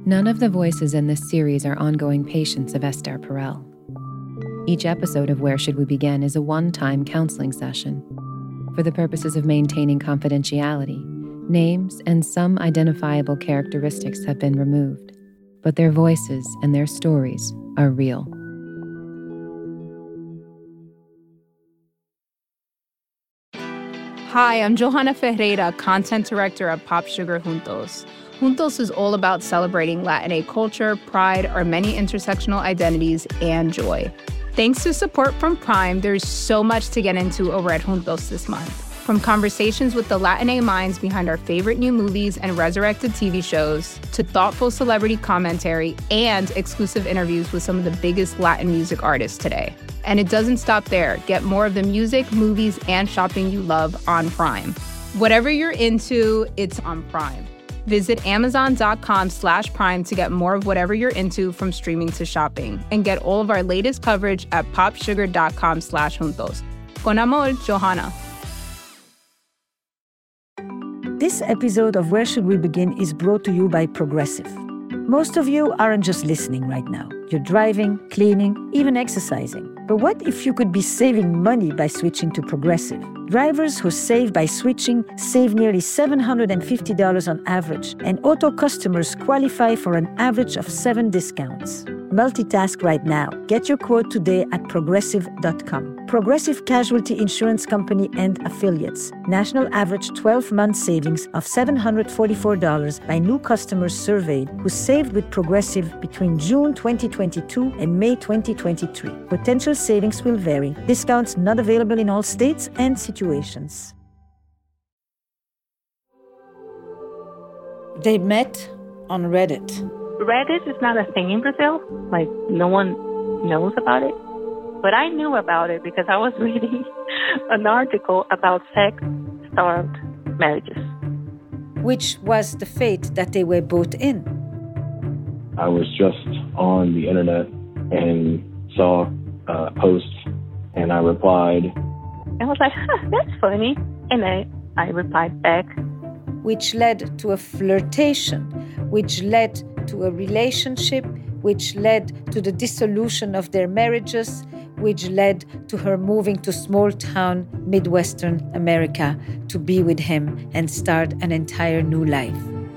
None of the voices in this series are ongoing patients of Esther Perel. Each episode of Where Should We Begin is a one-time counseling session. For the purposes of maintaining confidentiality, names and some identifiable characteristics have been removed, but their voices and their stories are real. Hi, I'm Johanna Ferreira, content director at Pop Sugar Juntos. Juntos is all about celebrating Latinx culture, pride, our many intersectional identities, and joy. Thanks to support from Prime, there's so much to get into over at Juntos this month. From conversations with the Latinx minds behind our favorite new movies and resurrected TV shows, to thoughtful celebrity commentary and exclusive interviews with some of the biggest Latin music artists today. And it doesn't stop there. Get more of the music, movies, and shopping you love on Prime. Whatever you're into, it's on Prime. Visit Amazon.com/Prime to get more of whatever you're into, from streaming to shopping. And get all of our latest coverage at popsugar.com/juntos. Con amor, Johanna. This episode of Where Should We Begin is brought to you by Progressive. Most of you aren't just listening right now. You're driving, cleaning, even exercising. But what if you could be saving money by switching to Progressive? Drivers who save by switching save nearly $750 on average, and auto customers qualify for an average of 7 discounts. Multitask right now. Get your quote today at progressive.com. Progressive Casualty Insurance Company and Affiliates. National average 12-month savings of $744 by new customers surveyed who saved with Progressive between June 2022 and May 2023. Potential savings will vary. Discounts not available in all states and situations. They met on Reddit. Reddit is not a thing in Brazil. Like, no one knows about it. But I knew about it because I was reading an article about sex-starved marriages. Which was the fate that they were both in. I was just on the internet and saw a post, and I replied. I was like, that's funny. And I replied back. Which led to a flirtation, which led to a relationship, which led to the dissolution of their marriages, which led to her moving to small-town Midwestern America to be with him and start an entire new life.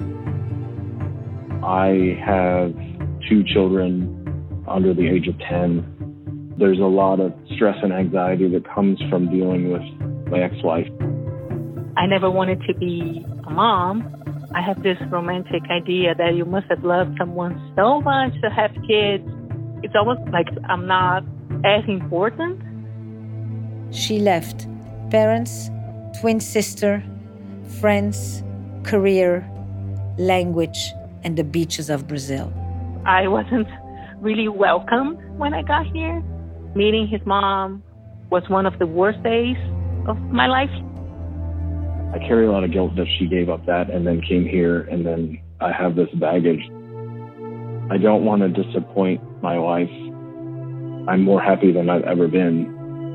I have 2 children under the age of 10. There's a lot of stress and anxiety that comes from dealing with my ex-wife. I never wanted to be a mom. I have this romantic idea that you must have loved someone so much to have kids. It's almost like I'm not as important. She left parents, twin sister, friends, career, language, and the beaches of Brazil. I wasn't really welcomed when I got here. Meeting his mom was one of the worst days of my life. I carry a lot of guilt that she gave up that and then came here, and then I have this baggage. I don't want to disappoint my wife. I'm more happy than I've ever been.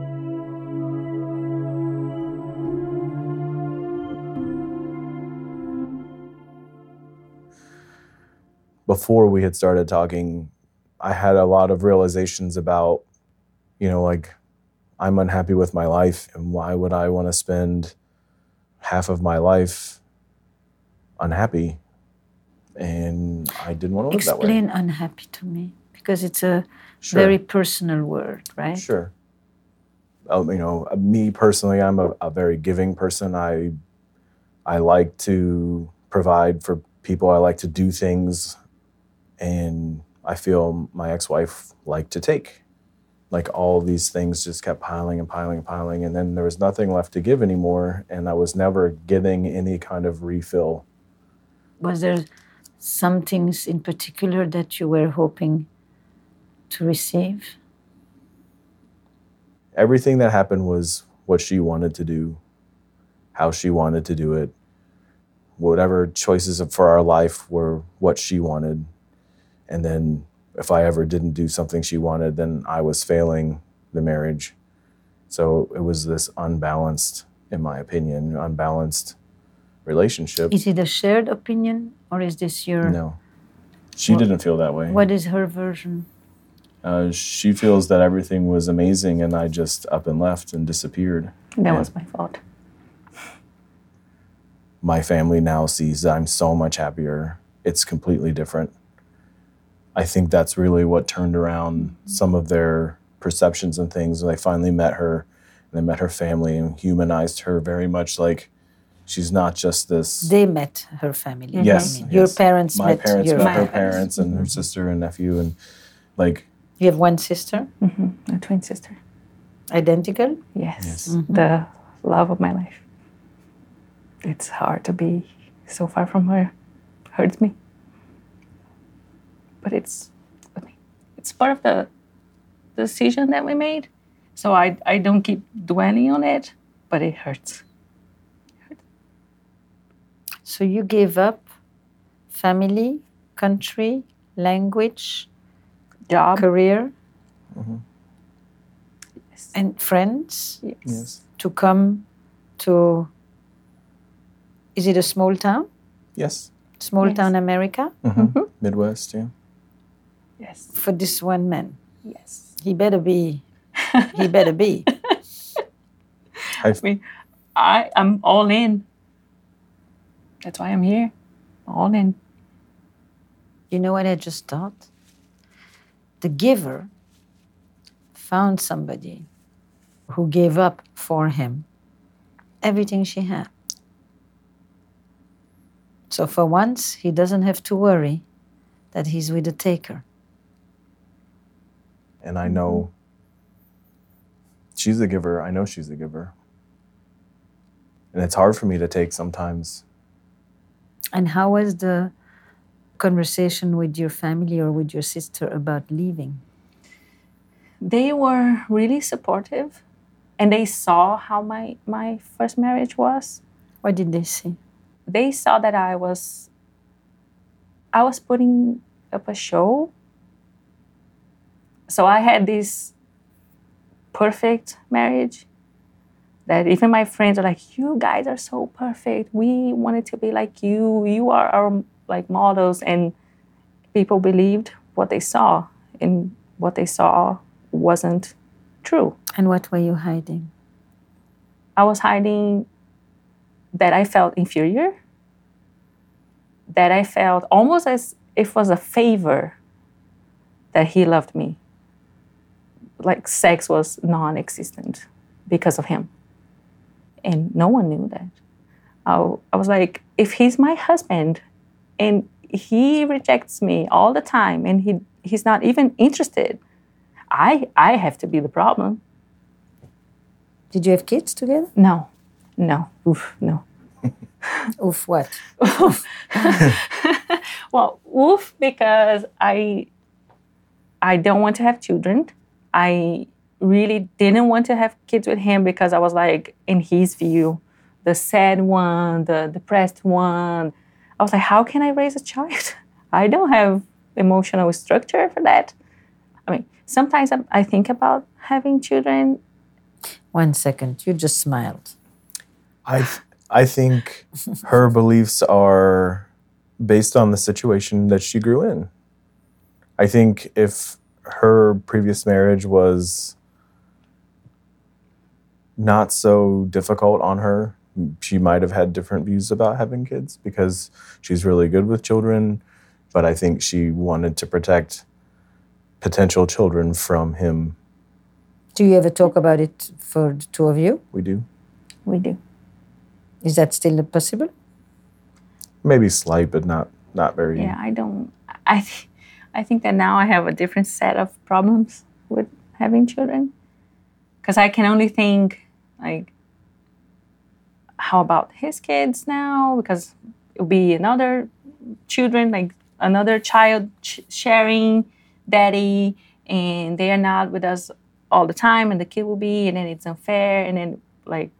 Before we had started talking, I had a lot of realizations about, like, I'm unhappy with my life, and why would I want to spend half of my life unhappy? And I didn't want to live that way. Explain unhappy to me, because it's a very personal word, right? Sure. Me personally, I'm a very giving person. I like to provide for people. I like to do things, and I feel my ex-wife liked to take. Like, all these things just kept piling and piling and piling, and then there was nothing left to give anymore, and I was never getting any kind of refill. Was there some things in particular that you were hoping to receive? Everything that happened was what she wanted to do, how she wanted to do it. Whatever choices for our life were what she wanted. And then if I ever didn't do something she wanted, then I was failing the marriage. So it was this unbalanced, in my opinion, unbalanced relationship. Is it a shared opinion, or is this your... No. She didn't feel that way. What is her version? She feels that everything was amazing and I just up and left and disappeared. That was my fault. My family now sees that I'm so much happier. It's completely different. I think that's really what turned around some of their perceptions and things. When they finally met her, and they met her family and humanized her very much like she's not just this. They met her family. Yes. Your parents My met parents your met her parents. parents and her sister and nephew and like. You have one sister? A twin sister. Identical? Yes. The love of my life. It's hard to be so far from her. Hurts me. But it's part of the decision that we made. So I don't keep dwelling on it, but it hurts. So you gave up family, country, language, Job. career, Yes. and friends Yes. to come to, is it a small town? Yes. Small town America? Midwest, yeah. Yes. For this one man. Yes. He better be. He better be. I'm all in. That's why I'm here. All in. You know what I just thought? The giver found somebody who gave up for him everything she had. So for once, he doesn't have to worry that he's with a taker. And I know she's a giver. I know she's a giver. And it's hard for me to take sometimes. And how was the conversation with your family or with your sister about leaving? They were really supportive, and they saw how my first marriage was. What did they say? They saw that I was putting up a show. So I had this perfect marriage that even my friends are like, you guys are so perfect. We wanted to be like you. You are our like models. And people believed what they saw, and what they saw wasn't true. And what were you hiding? I was hiding that I felt inferior, that I felt almost as if it was a favor that he loved me. Like sex was non-existent because of him. And no one knew that. I was like, if he's my husband and he rejects me all the time and he's not even interested, I have to be the problem. Did you have kids together? No. Oof, no. Oof, what? Well, oof, because I don't want to have children. I really didn't want to have kids with him because I was like, in his view, the sad one, the depressed one. I was like, how can I raise a child? I don't have emotional structure for that. I mean, sometimes I think about having children. 1 second, you just smiled. I think her beliefs are based on the situation that she grew in. I think if her previous marriage was not so difficult on her, she might have had different views about having kids because she's really good with children, but I think she wanted to protect potential children from him. Do you ever talk about it for the two of you? We do. We do. Is that still possible? Maybe slight, but not very. Yeah, I don't. I think that now I have a different set of problems with having children, because I can only think like, how about his kids now? Because it'll be another children, like another child sharing daddy, and they are not with us all the time, and the kid will be, and then it's unfair, and then like,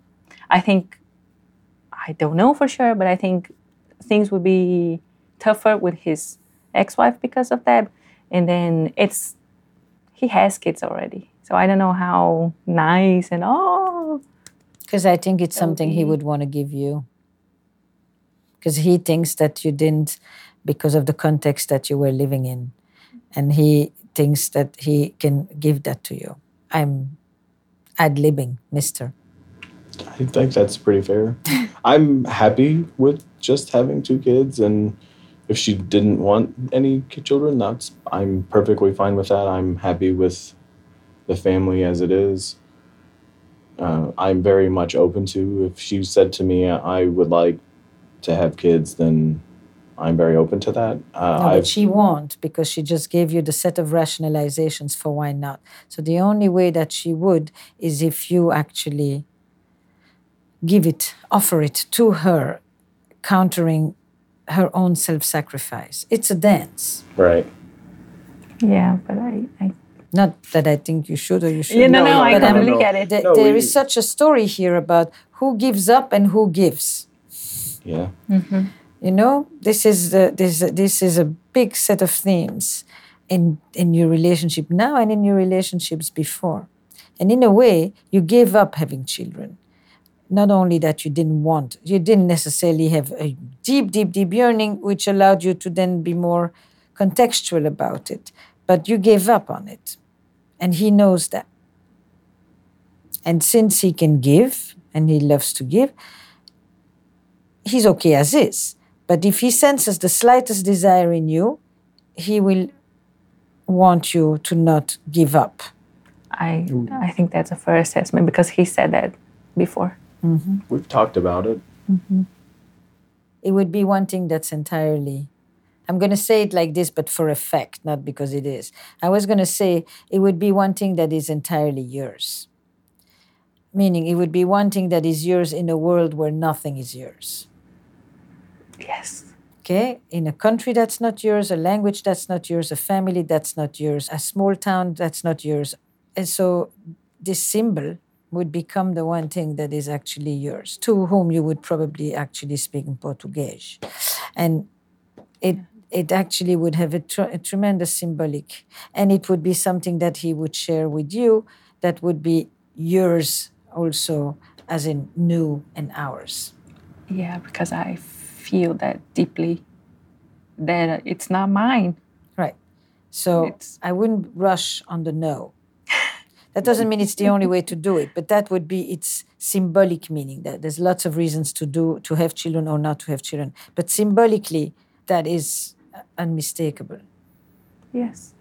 I don't know for sure, but I think things would be tougher with his ex-wife because of that. And then he has kids already. So I don't know how nice and Because I think it's something he would want to give you. Because he thinks that you didn't because of the context that you were living in. And he thinks that he can give that to you. I'm ad-libbing, mister. I think that's pretty fair. I'm happy with just having 2 kids, and if she didn't want any children, I'm perfectly fine with that. I'm happy with the family as it is. I'm very much open to, if she said to me, I would like to have kids, then I'm very open to that. But she won't, because she just gave you the set of rationalizations for why not. So the only way that she would is if you actually offer it to her, countering her own self-sacrifice. It's a dance. Right. Yeah, but I not that I think you should or you shouldn't. No, I totally get it. There is such a story here about who gives up and who gives. Yeah. Mm-hmm. You know, this is a big set of themes in your relationship now and in your relationships before. And in a way, you gave up having children. Not only that you didn't necessarily have a deep, deep, deep yearning, which allowed you to then be more contextual about it, but you gave up on it. And he knows that. And since he can give, and he loves to give, he's okay as is. But if he senses the slightest desire in you, he will want you to not give up. I think that's a fair assessment, because he said that before. Mm-hmm. We've talked about it. Mm-hmm. It would be one thing that's entirely, I'm going to say it like this, but for effect, not because it is. I was going to say it would be one thing that is entirely yours. Meaning it would be one thing that is yours in a world where nothing is yours. Yes. Okay? In a country that's not yours, a language that's not yours, a family that's not yours, a small town that's not yours. And so this symbol would become the one thing that is actually yours, to whom you would probably actually speak in Portuguese. And it actually would have a tremendous symbolic, and it would be something that he would share with you that would be yours also, as in new and ours. Yeah, because I feel that deeply, that it's not mine. Right. So I wouldn't rush on the no. That doesn't mean it's the only way to do it, but that would be its symbolic meaning. That there's lots of reasons to have children or not to have children, but symbolically, that is unmistakable. Yes.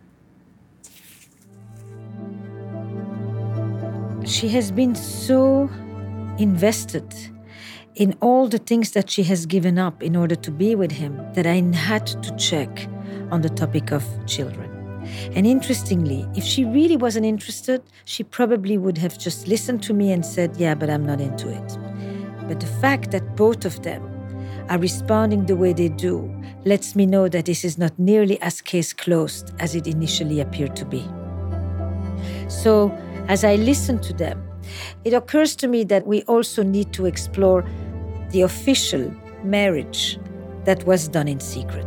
She has been so invested in all the things that she has given up in order to be with him that I had to check on the topic of children. And interestingly, if she really wasn't interested, she probably would have just listened to me and said, yeah, but I'm not into it. But the fact that both of them are responding the way they do lets me know that this is not nearly as case closed as it initially appeared to be. So, as I listen to them, it occurs to me that we also need to explore the official marriage that was done in secret.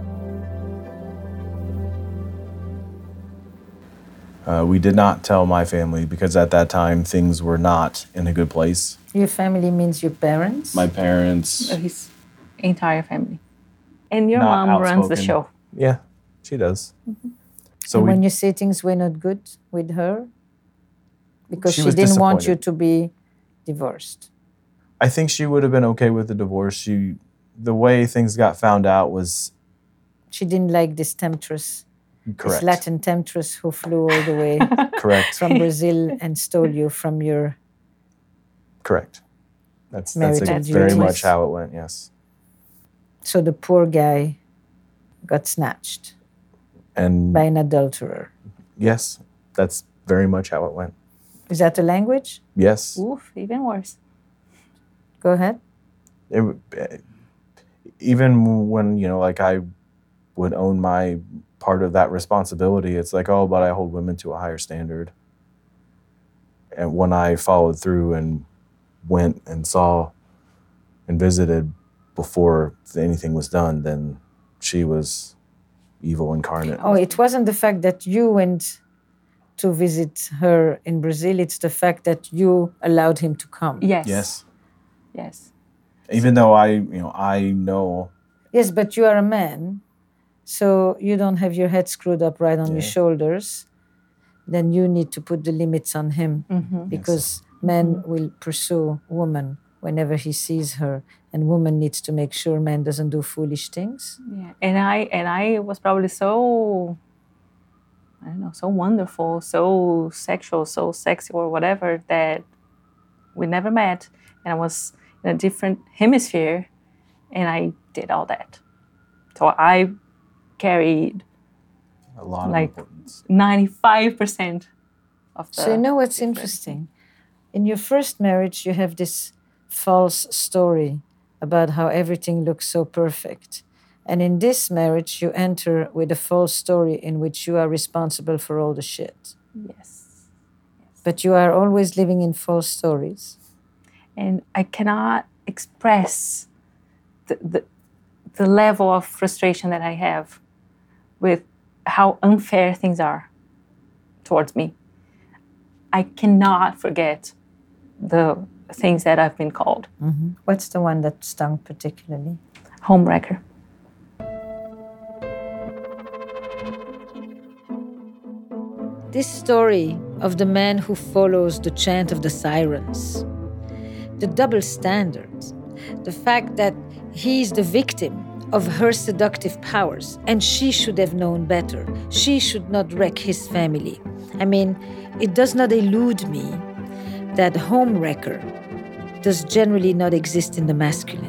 We did not tell my family because at that time things were not in a good place. Your family means your parents? My parents. His entire family. And your Not mom runs the outspoken. show. Yeah, she does. Mm-hmm. So and we, when you say things were not good with her? Because She she was didn't want you disappointed. to be divorced. I think she would have been okay with the divorce. The way things got found out was She didn't like this temptress, correct. this Latin temptress who flew all the way Correct. from Brazil and stole you from your... Correct. That's Marital very duties. much how it went, yes. So the poor guy got snatched And by an adulterer. yes, that's very much how it went. Is that the language? Yes. Oof, even worse. Go ahead. Even when, like I would own my part of that responsibility, it's like, oh, but I hold women to a higher standard. And when I followed through and went and saw and visited before anything was done, then she was evil incarnate. Oh, it wasn't the fact that you went to visit her in Brazil. It's the fact that you allowed him to come. Yes. Yes. Yes. Even though I know Yes, but you are a man So you don't have your head screwed up right on your Yeah. shoulders. Then you need to put the limits on him because man will pursue woman whenever he sees her, and woman needs to make sure man doesn't do foolish things. Yeah, and I was probably so, I don't know, so wonderful, so sexual, so sexy, or whatever, that we never met, and I was in a different hemisphere, and I did all that. So I carried A lot of like importance. 95% of the. So you know what's difference. interesting? In your first marriage, you have this false story about how everything looks so perfect. And in this marriage, you enter with a false story in which you are responsible for all the shit. Yes. But you are always living in false stories. And I cannot express the level of frustration that I have with how unfair things are towards me. I cannot forget the things that I've been called. What's the one that stung particularly? Homewrecker. This story of the man who follows the chant of the sirens, the double standards, the fact that he's the victim of her seductive powers and she should have known better. She should not wreck his family. I mean, it does not elude me that homewrecker does generally not exist in the masculine.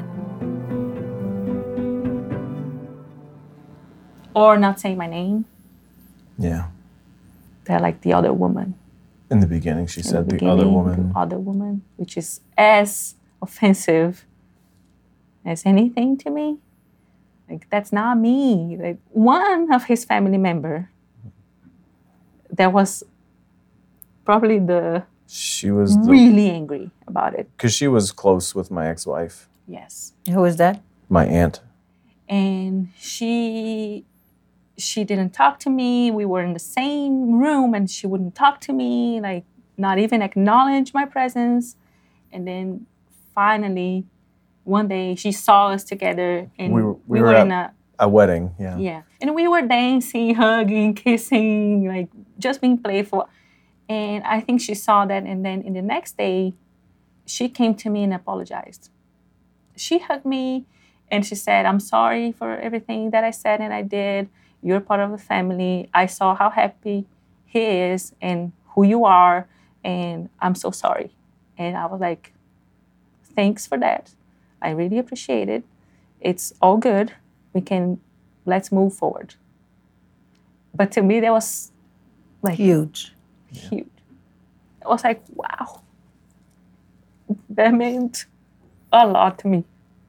Or not saying my name. Yeah. They're like the other woman. In the beginning, she In said the beginning, other woman. The other woman, which is as offensive as anything to me. Like, that's not me. Like, one of his family member, that was probably She was really angry about it. because she was close with my ex-wife, Yes. Who was that? my aunt. And she didn't talk to me. We were in the same room and she wouldn't talk to me, like not even acknowledge my presence. And then finally, one day she saw us together and we were in a wedding. Yeah. yeah. And we were dancing, hugging, kissing, like just being playful. And I think she saw that. And then in the next day, she came to me and apologized. She hugged me and she said, "I'm sorry for everything that I said and I did. You're part of the family. I saw how happy he is and who you are. And I'm so sorry." And I was like, "Thanks for that. I really appreciate it. It's all good. Let's move forward." But to me, that was like Huge. huge. I was like, wow. That meant a lot to me.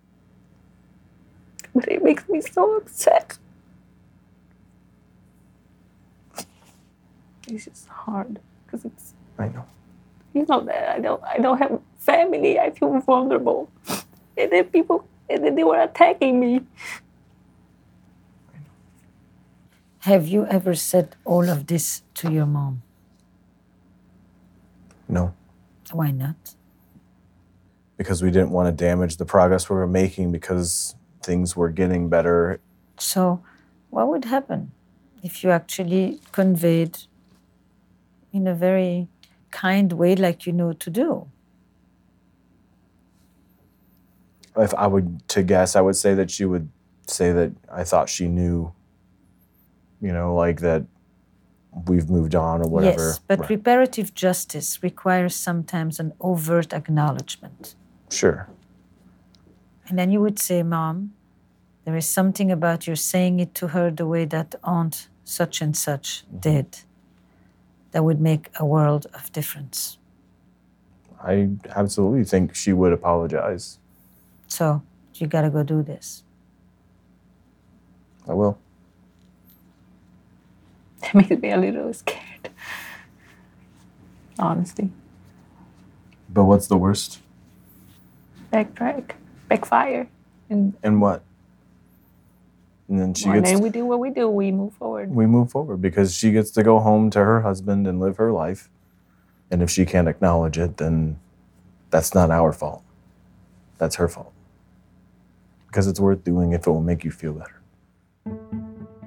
But it makes me so upset. It's just hard because it's, I know. you know, that I don't have family. I feel vulnerable. And then they were attacking me. Have you ever said all of this to your mom? No, Why not? because we didn't want to damage the progress we were making because things were getting better. So, what would happen if you actually conveyed in a very kind way, like you know to do? If I would to guess, I would say that she would say that I thought she knew, like that we've moved on or whatever. Yes, but Right. reparative justice requires sometimes an overt acknowledgement. Sure. And then you would say, "Mom, there is something about your saying it to her the way that Aunt such and such did that would make a world of difference." I absolutely think she would apologize. So, you gotta go do this. I will. That makes me a little scared. Honestly. But what's the worst? Backfire. And what? And then And then we do what we do. We move forward. we move forward because she gets to go home to her husband and live her life. And if she can't acknowledge it, then that's not our fault. That's her fault. Because it's worth doing if it will make you feel better.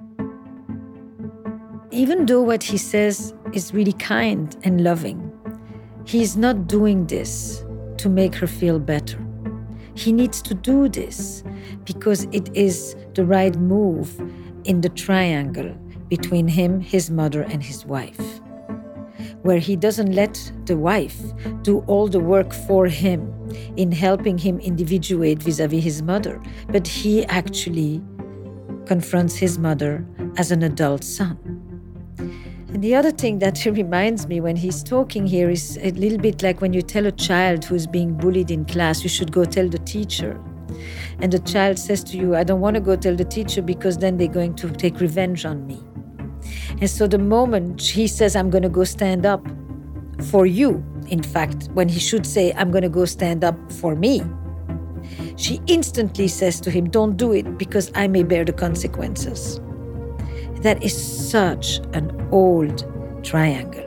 even though what he says is really kind and loving, he's not doing this to make her feel better. He needs to do this because it is the right move in the triangle between him, his mother, and his wife, where he doesn't let the wife do all the work for him in helping him individuate vis-a-vis his mother, but he actually confronts his mother as an adult son. And the other thing that reminds me when he's talking here is a little bit like when you tell a child who's being bullied in class, you should go tell the teacher. And the child says to you, I don't want to go tell the teacher because then they're going to take revenge on me. And so the moment he says, I'm going to go stand up for you, in fact, when he should say, I'm going to go stand up for me, she instantly says to him, don't do it because I may bear the consequences. That is such an old triangle.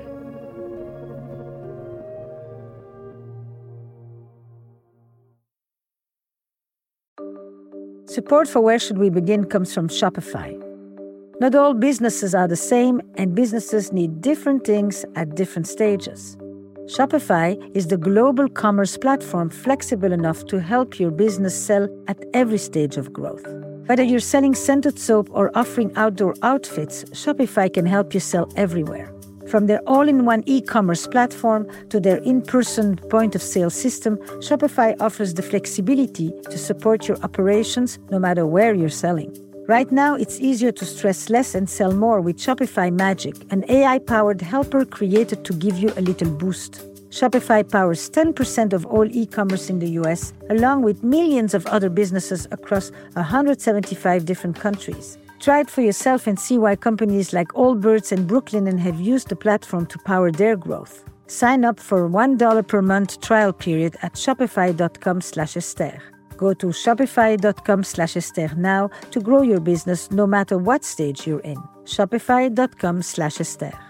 Support for Where Should We Begin comes from Shopify. Not all businesses are the same, and businesses need different things at different stages. Shopify is the global commerce platform flexible enough to help your business sell at every stage of growth. Whether you're selling scented soap or offering outdoor outfits, Shopify can help you sell everywhere. From their all-in-one e-commerce platform to their in-person point-of-sale system, Shopify offers the flexibility to support your operations no matter where you're selling. Right now, it's easier to stress less and sell more with Shopify Magic, an AI-powered helper created to give you a little boost. Shopify powers 10% of all e-commerce in the US, along with millions of other businesses across 175 different countries. Try it for yourself and see why companies like Allbirds and Brooklinen have used the platform to power their growth. Sign up for a $1 per month trial period at shopify.com/Esther. Go to shopify.com/Esther now to grow your business no matter what stage you're in. Shopify.com/Esther.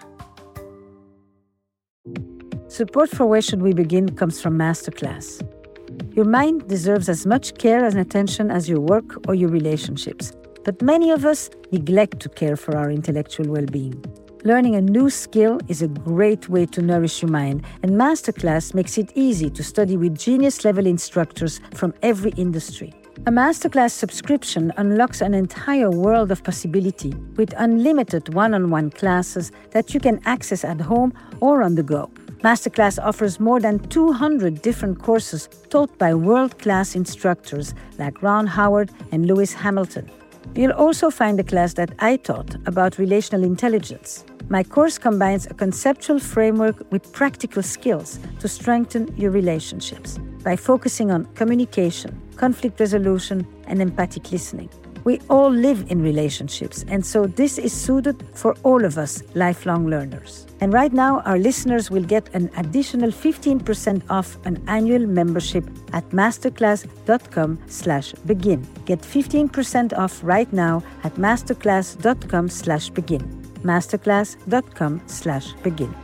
Support for Where Should We Begin comes from Masterclass. Your mind deserves as much care and attention as your work or your relationships. But many of us neglect to care for our intellectual well-being. Learning a new skill is a great way to nourish your mind, and Masterclass makes it easy to study with genius-level instructors from every industry. A Masterclass subscription unlocks an entire world of possibility with unlimited one-on-one classes that you can access at home or on the go. Masterclass offers more than 200 different courses taught by world-class instructors like Ron Howard and Lewis Hamilton. You'll also find a class that I taught about relational intelligence. My course combines a conceptual framework with practical skills to strengthen your relationships by focusing on communication, conflict resolution, and empathic listening. We all live in relationships, and so this is suited for all of us lifelong learners. And right now, our listeners will get an additional 15% off an annual membership at masterclass.com/begin. Get 15% off right now at masterclass.com/begin. masterclass.com/begin.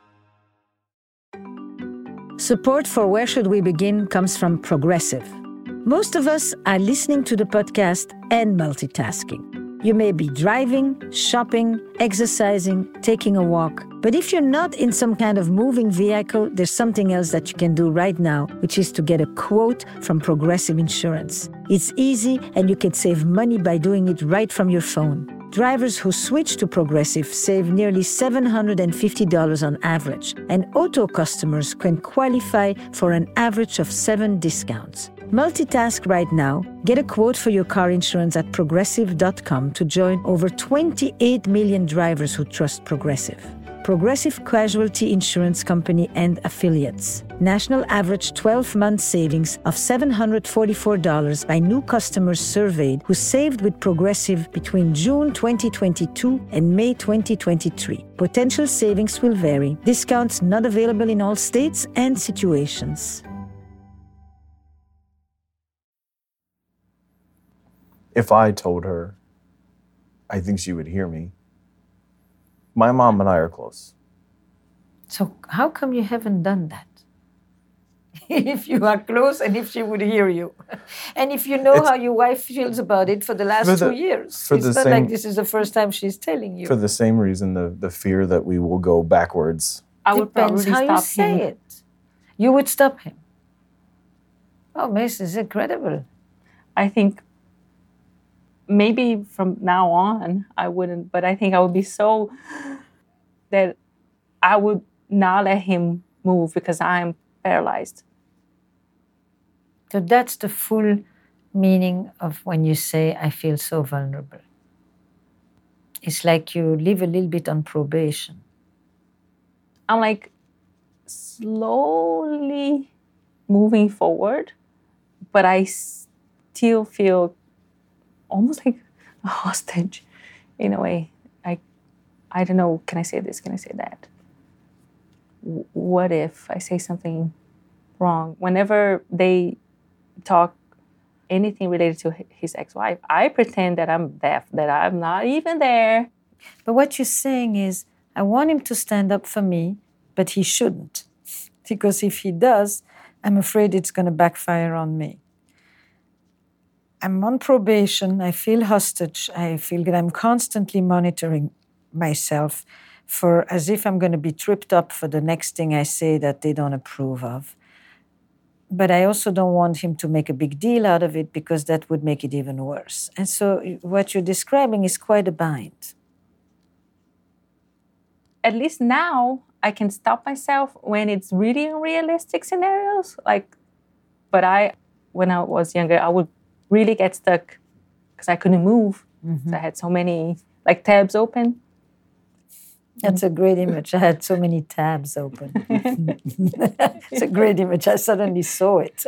Support for Where Should We Begin comes from Progressive. Most of us are listening to the podcast and multitasking. You may be driving, shopping, exercising, taking a walk. But if you're not in some kind of moving vehicle, there's something else that you can do right now, which is to get a quote from Progressive Insurance. It's easy and you can save money by doing it right from your phone. Drivers who switch to Progressive save nearly $750 on average, and auto customers can qualify for an average of 7 discounts. Multitask right now. Get a quote for your car insurance at progressive.com to join over 28 million drivers who trust Progressive. Progressive Casualty Insurance Company and Affiliates. National average 12-month savings of $744 by new customers surveyed who saved with Progressive between June 2022 and May 2023. Potential savings will vary. Discounts not available in all states and situations. If I told her, I think she would hear me. My mom and I are close. So how come you haven't done that? if you are close and if she would hear you. And if you know how your wife feels about it for the last 2 years. It's not like this is the first time she's telling you. For the same reason, the fear that we will go backwards. I would Depends probably how you stop say him. it. You would stop him. Oh, Miss, is incredible. I think maybe from now on I wouldn't, but I think I would be so that I would not let him move because I'm paralyzed. So that's the full meaning of when you say, I feel so vulnerable. It's like you live a little bit on probation. I'm like slowly moving forward, but I still feel almost like a hostage in a way. I don't know, can I say this, can I say that? What if I say something wrong? Whenever they talk anything related to his ex-wife, I pretend that I'm deaf, that I'm not even there. But what you're saying is, I want him to stand up for me, but he shouldn't. Because if he does, I'm afraid it's going to backfire on me. I'm on probation, I feel hostage, I feel that I'm constantly monitoring myself for as if I'm going to be tripped up for the next thing I say that they don't approve of. But I also don't want him to make a big deal out of it because that would make it even worse. And so what you're describing is quite a bind. At least now I can stop myself when it's really unrealistic scenarios. But when I was younger, I would really get stuck because I couldn't move. Mm-hmm. So I had so many tabs open. That's a great image. I had so many tabs open. It's a great image. I suddenly saw it.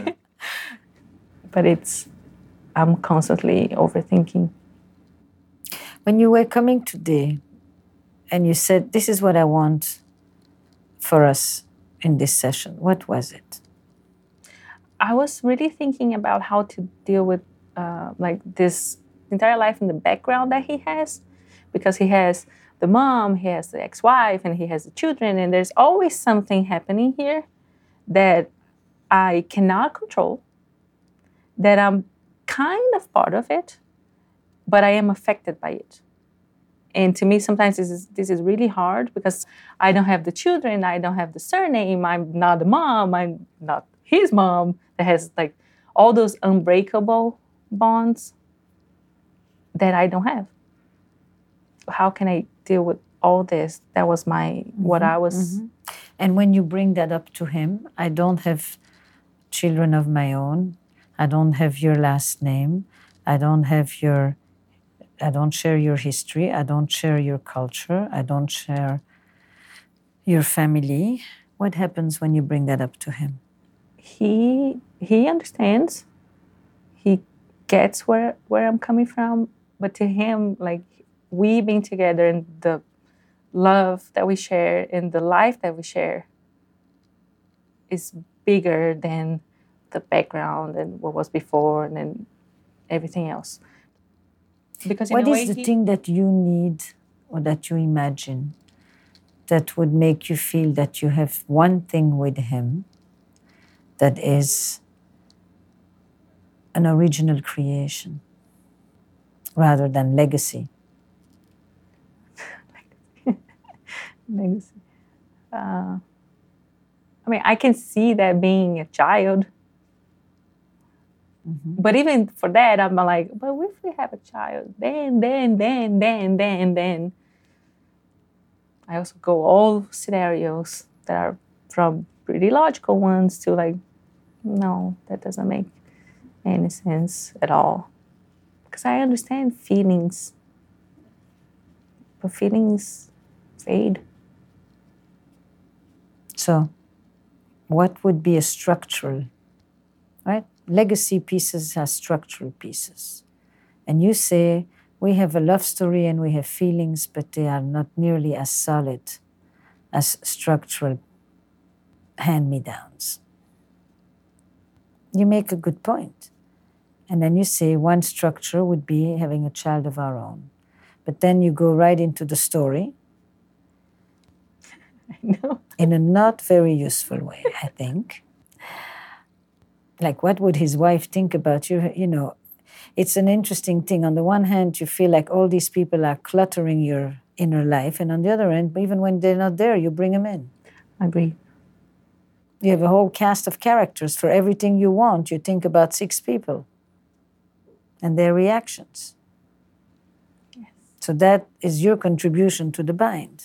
But I'm constantly overthinking. When you were coming today and you said, this is what I want for us in this session, what was it? I was really thinking about how to deal with this entire life in the background that he has, because he has the mom, he has the ex-wife, and he has the children, and there's always something happening here that I cannot control, that I'm kind of part of it, but I am affected by it. And to me, sometimes this is really hard because I don't have the children, I don't have the surname, I'm not the mom, I'm not his mom, that has all those unbreakable bonds that I don't have. How can I deal with all this? That was what I was. Mm-hmm. And when you bring that up to him, I don't have children of my own. I don't have your last name. I don't share your history. I don't share your culture. I don't share your family. What happens when you bring that up to him? He understands. He gets where I'm coming from. But to him, we being together and the love that we share and the life that we share is bigger than the background and what was before and then everything else. Because what is the thing that you need or that you imagine that would make you feel that you have one thing with him that is an original creation rather than legacy? Legacy. I can see that being a child. Mm-hmm. But even for that, I'm like, but if we have a child, then. I also go all scenarios that are from pretty logical ones to no, that doesn't make any sense at all. Because I understand feelings, but feelings fade. So, what would be a structural, right? Legacy pieces are structural pieces. And you say, we have a love story and we have feelings, but they are not nearly as solid as structural hand-me-downs. You make a good point. And then you say one structure would be having a child of our own. But then you go right into the story. I know. In a not very useful way, I think. Like, what would his wife think about you? You know, it's an interesting thing. On the one hand, you feel like all these people are cluttering your inner life. And on the other hand, even when they're not there, you bring them in. Agree. You have a whole cast of characters. For everything you want, you think about 6 people and their reactions. Yes. So that is your contribution to the bind.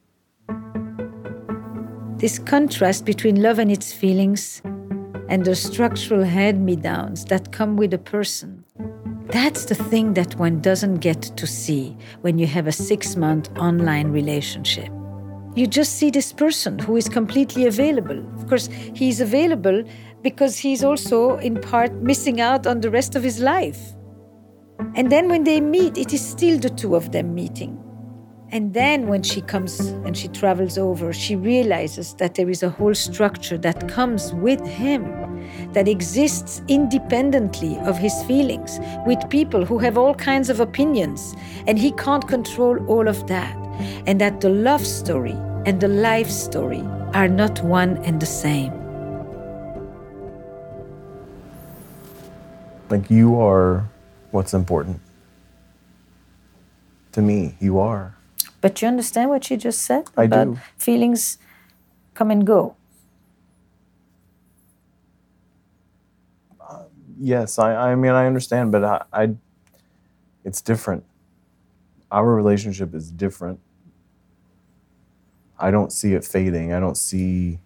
This contrast between love and its feelings and the structural hand-me-downs that come with a person, that's the thing that one doesn't get to see when you have a 6-month online relationship. You just see this person who is completely available. Of course, he's available because he's also, in part, missing out on the rest of his life. And then when they meet, it is still the 2 of them meeting. And then when she comes and she travels over, she realizes that there is a whole structure that comes with him, that exists independently of his feelings, with people who have all kinds of opinions, and he can't control all of that. And that the love story and the life story are not one and the same. Like, you are what's important. To me, you are. But you understand what she just said? I about do. Feelings come and go. Yes, I mean, I understand, but it's different. Our relationship is different. I don't see it fading. I don't see...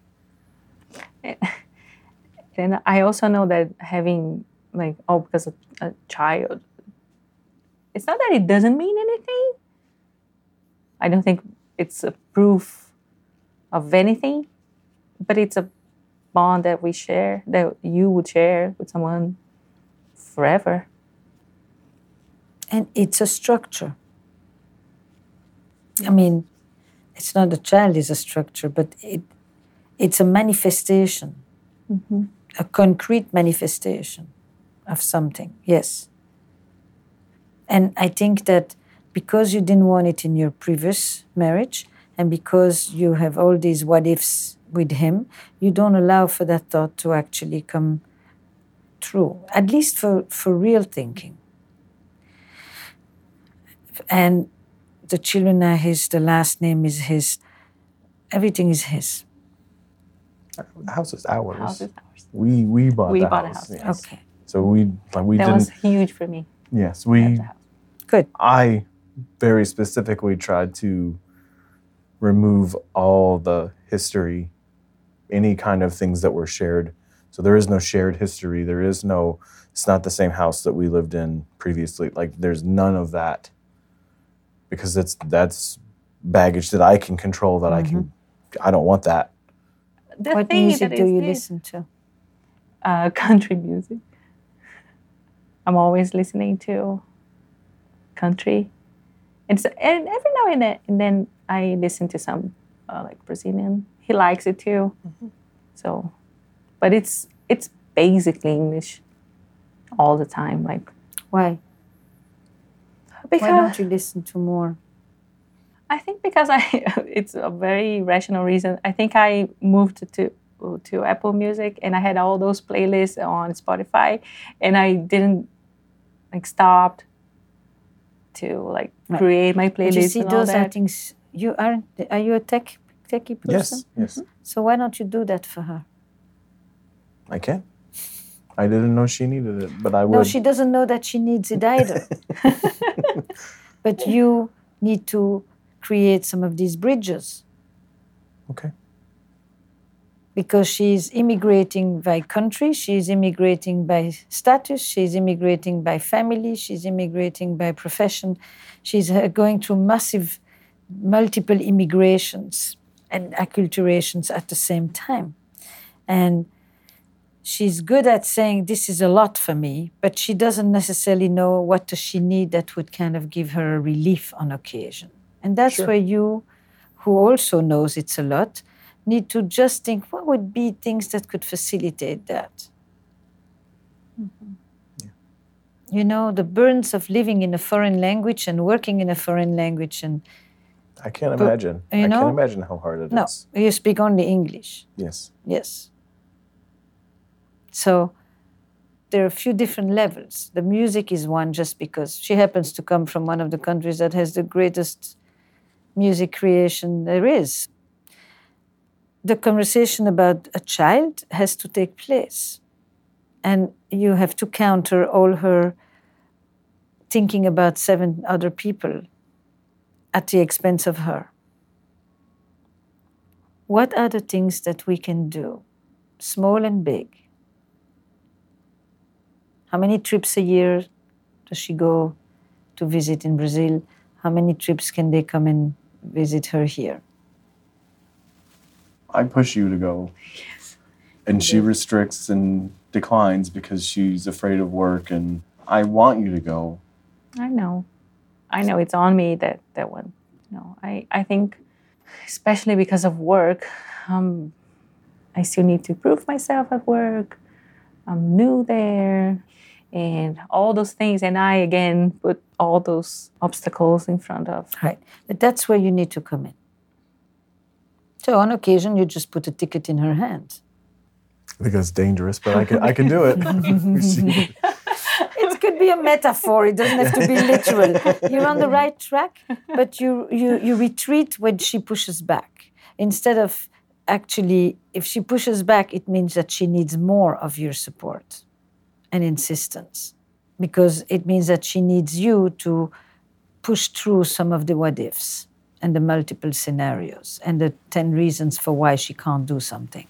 And I also know that having, like, because of a child, it's not that it doesn't mean anything. I don't think it's a proof of anything, but it's a bond that we share, that you would share with someone forever. And it's a structure. I mean, it's not a child is a structure, but it's a manifestation, a concrete manifestation of something, yes. And I think that because you didn't want it in your previous marriage, and because you have all these what-ifs with him, you don't allow for that thought to actually come true, at least for real thinking. And the children are his, the last name is his, everything is his. The house is ours. The house is ours. We bought the bought house. a house. Yes. Okay. So we That didn't... was huge for me. Yes, to have the house. Good. I very specifically tried to remove all the history, any kind of things that were shared. So there is no shared history. There is no, it's not the same house that we lived in previously. Like, there's none of that. Because that's baggage that I can control, that I don't want that. What music do you listen to? Country music. I'm always listening to country. And every now and then I listen to some like Brazilian. He likes it too. So, but it's basically English all the time. Like, why? Because why don't you listen to more? I think because it's a very rational reason. I think I moved to Apple Music and I had all those playlists on Spotify, and I didn't stop to create my playlist. But you see, and those all are that. things you aren't. Are you a techie person? Yes. So why don't you do that for her? I can. I didn't know she needed it, but I would. No, she doesn't know that she needs it either. But you need to create some of these bridges. Okay. Because she's immigrating by country, she's immigrating by status, she's immigrating by family, she's immigrating by profession. She's going through massive, multiple immigrations and acculturations at the same time. And she's good at saying, this is a lot for me, but she doesn't necessarily know what does she need that would kind of give her a relief on occasion. And that's Sure. where you, who also knows it's a lot, need to just think, what would be things that could facilitate that? Yeah. You know, the burdens of living in a foreign language and working in a foreign language. And I can't imagine. you I know? can't imagine how hard it is. no, you speak only English. Yes. Yes. So there are a few different levels. The music is one just because she happens to come from one of the countries that has the greatest music creation there is. The conversation about a child has to take place. And you have to counter all her thinking about 7 other people at the expense of her. What are the things that we can do, small and big? How many trips a year does she go to visit in Brazil? How many trips can they come and visit her here? I push you to go. Yes. And she restricts and declines because she's afraid of work, and I want you to go. I know it's on me, that one. No, I think, especially because of work, I still need to prove myself at work. I'm new there, and all those things. And I, again, put all those obstacles in front of. Right. But that's where you need to come in. So on occasion, you just put a ticket in her hand. I think that's dangerous, but I can do it. It could be a metaphor. It doesn't have to be literal. You're on the right track, but you retreat when she pushes back. Instead of actually, if she pushes back, it means that she needs more of your support and insistence, because it means that she needs you to push through some of the what-ifs and the multiple scenarios and the 10 reasons for why she can't do something.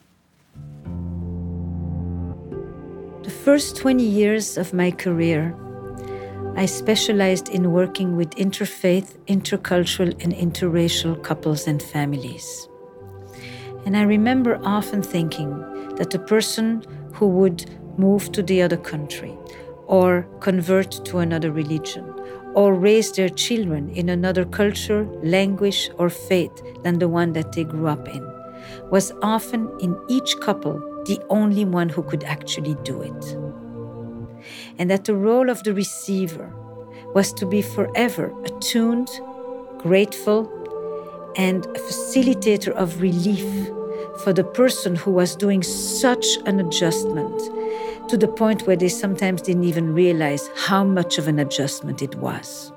The first 20 years of my career, I specialized in working with interfaith, intercultural, and interracial couples and families. And I remember often thinking that a person who would move to the other country, or convert to another religion, or raise their children in another culture, language, or faith than the one that they grew up in, was often in each couple the only one who could actually do it. And that the role of the receiver was to be forever attuned, grateful, and a facilitator of relief for the person who was doing such an adjustment, to the point where they sometimes didn't even realize how much of an adjustment it was.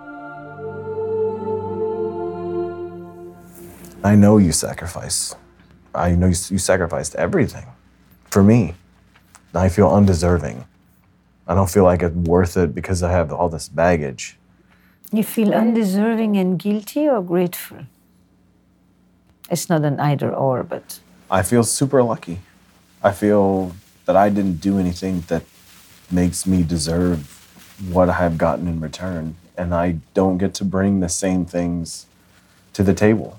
I know you sacrifice. I know you sacrificed everything for me. I feel undeserving. I don't feel like it's worth it because I have all this baggage. You feel undeserving and guilty or grateful? It's not an either or, but... I feel super lucky. I feel that I didn't do anything that makes me deserve what I have gotten in return. And I don't get to bring the same things to the table.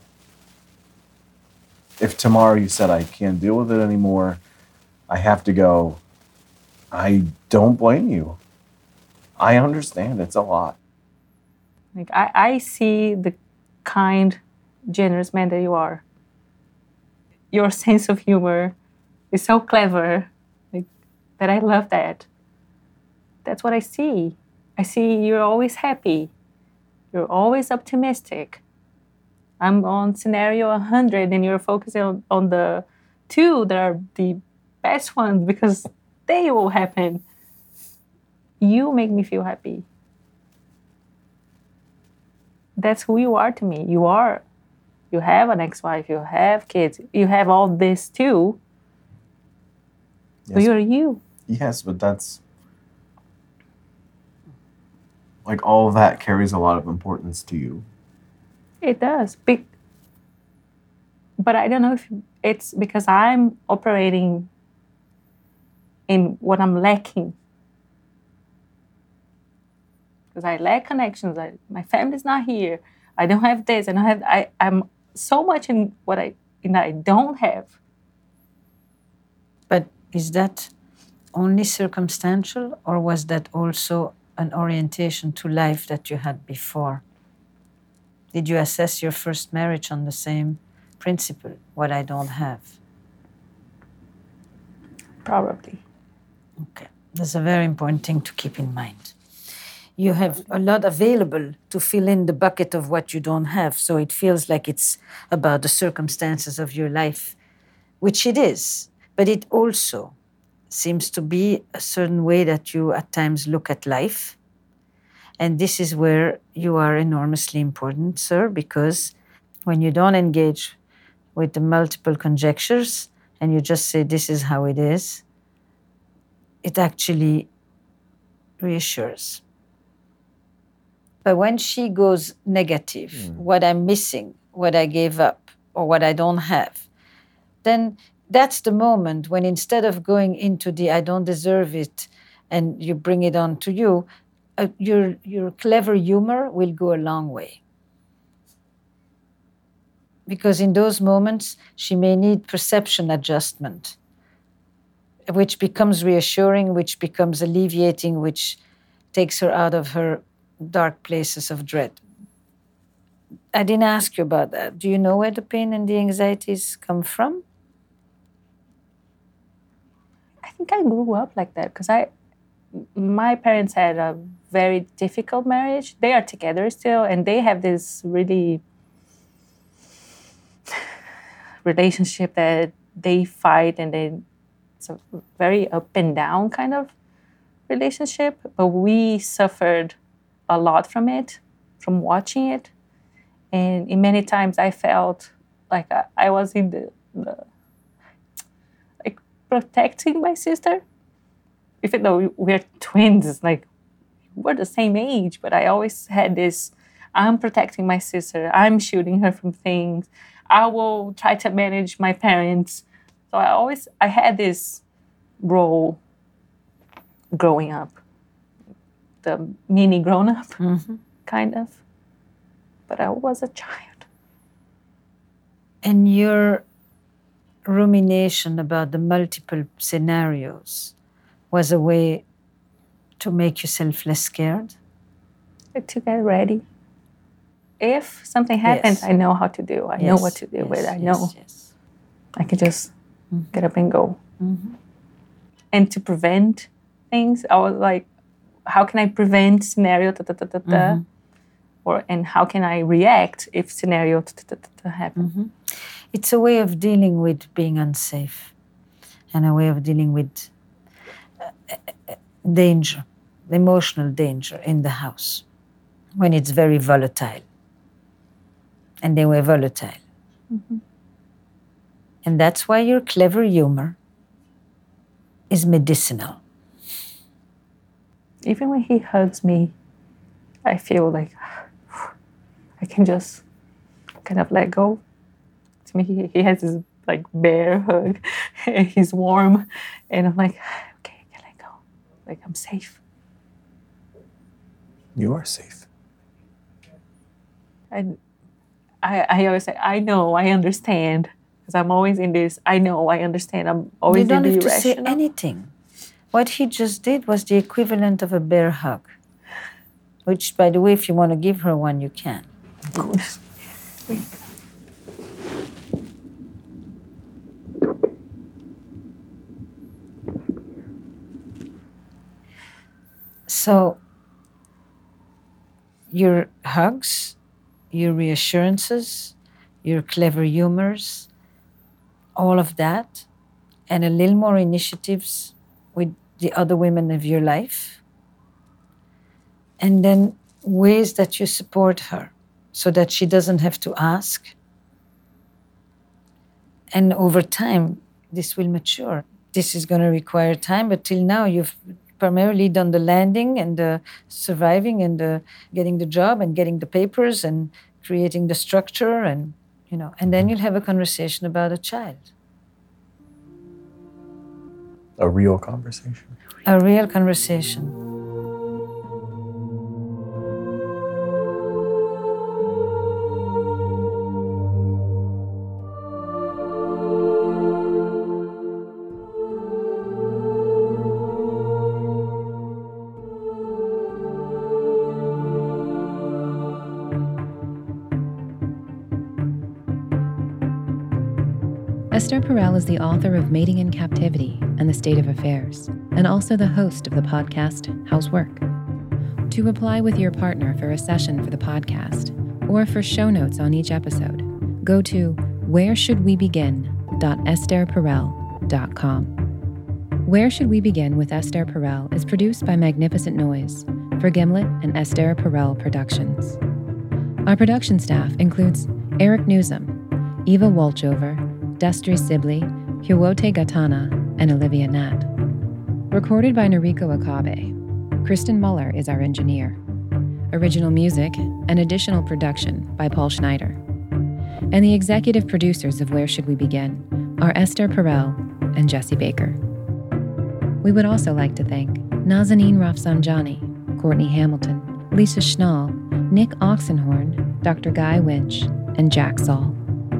If tomorrow you said I can't deal with it anymore, I have to go, I don't blame you. I understand it's a lot. Like I see the kind, generous man that you are. Your sense of humor is so clever, like, that I love that. That's what I see. I see you're always happy. You're always optimistic. I'm on scenario 100 and you're focusing on the 2 that are the best ones because they will happen. You make me feel happy. That's who you are to me. You have an ex-wife, you have kids, you have all this too. Yes. But you're you. Yes, but that's... like, all of that carries a lot of importance to you. It does. But I don't know if it's because I'm operating in what I'm lacking. Because I lack connections. My family's not here. I don't have this. And I'm so much in what I don't have. But is that only circumstantial, or was that also an orientation to life that you had before? Did you assess your first marriage on the same principle, what I don't have? Probably. Okay, that's a very important thing to keep in mind. You have a lot available to fill in the bucket of what you don't have, so it feels like it's about the circumstances of your life, which it is, but it also seems to be a certain way that you at times look at life. And this is where you are enormously important, sir, because when you don't engage with the multiple conjectures and you just say, this is how it is, it actually reassures. But when she goes negative, what I'm missing, what I gave up, or what I don't have, then that's the moment when instead of going into the I don't deserve it and you bring it on to you, your clever humor will go a long way. Because in those moments, she may need perception adjustment, which becomes reassuring, which becomes alleviating, which takes her out of her dark places of dread. I didn't ask you about that. Do you know where the pain and the anxieties come from? I think I grew up like that because my parents had a very difficult marriage. They are together still, and they have this really relationship that they fight, and it's a very up and down kind of relationship. But we suffered a lot from it, from watching it. And in many times I felt like I was in the like protecting my sister. Even though we're twins, like we're the same age, but I always had this, I'm protecting my sister, I'm shielding her from things, I will try to manage my parents. So I had this role growing up, the mini grown-up, kind of. But I was a child. And your rumination about the multiple scenarios was a way to make yourself less scared? To get ready. If something happens, yes. I know how to do. I know what to do with it. I know. Yes. I can just get up and go. And to prevent things, I was like, how can I prevent scenario and how can I react if scenario happen? It's a way of dealing with being unsafe and a way of dealing with danger, emotional danger in the house when it's very volatile. And they were volatile. And that's why your clever humor is medicinal. Even when he hugs me, I feel like I can just kind of let go. To me, he has this like bear hug. He's warm. And I'm like, okay, I can let go. Like, I'm safe. You are safe. And I always say, I know, I understand. Because I'm always in this, I know, I understand. I'm always in the irrational. You don't have to say anything. What he just did was the equivalent of a bear hug. Which, by the way, if you want to give her one, you can. Of course. So, your hugs, your reassurances, your clever humors, all of that, and a little more initiatives with the other women of your life, and then ways that you support her so that she doesn't have to ask. And over time, this will mature. This is going to require time, but till now you've primarily done the landing and the surviving and the getting the job and getting the papers and creating the structure and, and then you'll have a conversation about a child. A real conversation? A real conversation. Esther Perel is the author of Mating in Captivity and the State of Affairs, and also the host of the podcast How's Work. To apply with your partner for a session for the podcast, or for show notes on each episode, go to whereshouldwebegin.estherperel.com. Where Should We Begin with Esther Perel is produced by Magnificent Noise for Gimlet and Esther Perel Productions. Our production staff includes Eric Newsom, Eva Walchover, Destry Sibley, Hiwote Gatana, and Olivia Nat. Recorded by Noriko Akabe. Kristen Muller is our engineer. Original music and additional production by Paul Schneider. And the executive producers of Where Should We Begin are Esther Perel and Jesse Baker. We would also like to thank Nazanin Rafsanjani, Courtney Hamilton, Lisa Schnall, Nick Oxenhorn, Dr. Guy Winch, and Jack Saul.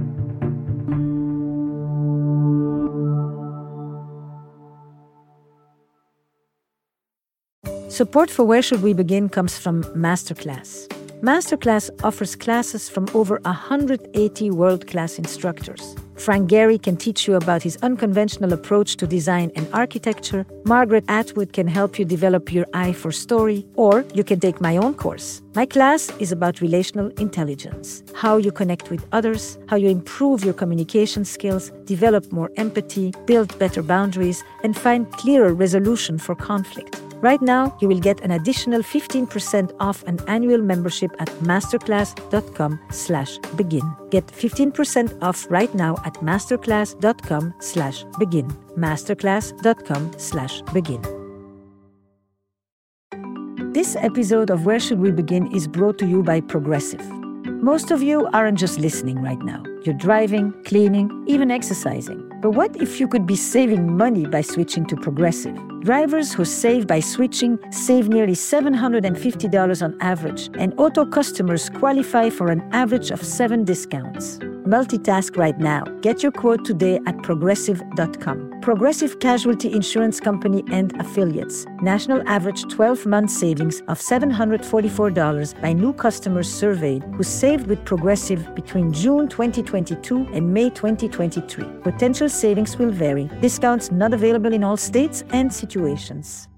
Support for Where Should We Begin comes from Masterclass. Masterclass offers classes from over 180 world-class instructors. Frank Gehry can teach you about his unconventional approach to design and architecture. Margaret Atwood can help you develop your eye for story. Or you can take my own course. My class is about relational intelligence, how you connect with others, how you improve your communication skills, develop more empathy, build better boundaries, and find clearer resolution for conflict. Right now, you will get an additional 15% off an annual membership at masterclass.com/begin. Get 15% off right now at masterclass.com/begin. masterclass.com/begin. This episode of Where Should We Begin is brought to you by Progressive. Most of you aren't just listening right now. You're driving, cleaning, even exercising. But what if you could be saving money by switching to Progressive? Drivers who save by switching save nearly $750 on average, and auto customers qualify for an average of 7 discounts. Multitask right now. Get your quote today at progressive.com. Progressive Casualty Insurance Company and Affiliates. National average 12-month savings of $744 by new customers surveyed who saved with Progressive between June 2022 and May 2023. Potential savings will vary. Discounts not available in all states and situations.